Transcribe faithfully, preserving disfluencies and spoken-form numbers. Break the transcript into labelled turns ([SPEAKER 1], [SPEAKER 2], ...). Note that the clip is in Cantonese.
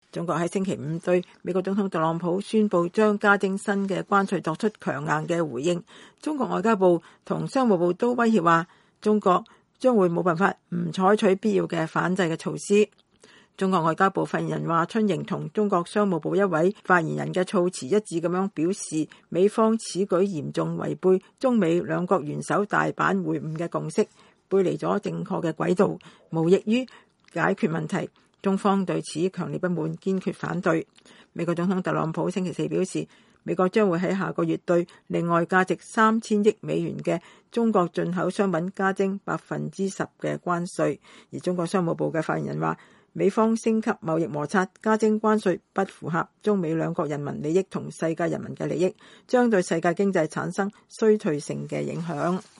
[SPEAKER 1] 中國喺星期五對美國總統特朗普宣布將加徵新嘅關稅作出強硬嘅回應。中國外交部同商務部都威脅話，中國將會冇辦法唔採取必要嘅反制嘅措施。中國外交部發言人華春瑩同中國商務部一位發言人嘅措辭一致咁樣表示，美方此舉嚴重違背中美兩國元首大阪會晤嘅共識，背離咗正確嘅軌道，無益於解決問題。中方對此強烈不滿，堅決反對。美國總統特朗普星期四表示，美國將會喺下個月對另外價值三千億美元嘅中國進口商品加徵百分之十嘅關稅。而中國商務部嘅發言人話，美方升級貿易摩擦，加徵關稅不符合中美兩國人民利益同世界人民嘅利益，將對世界經濟產生衰退性嘅影響。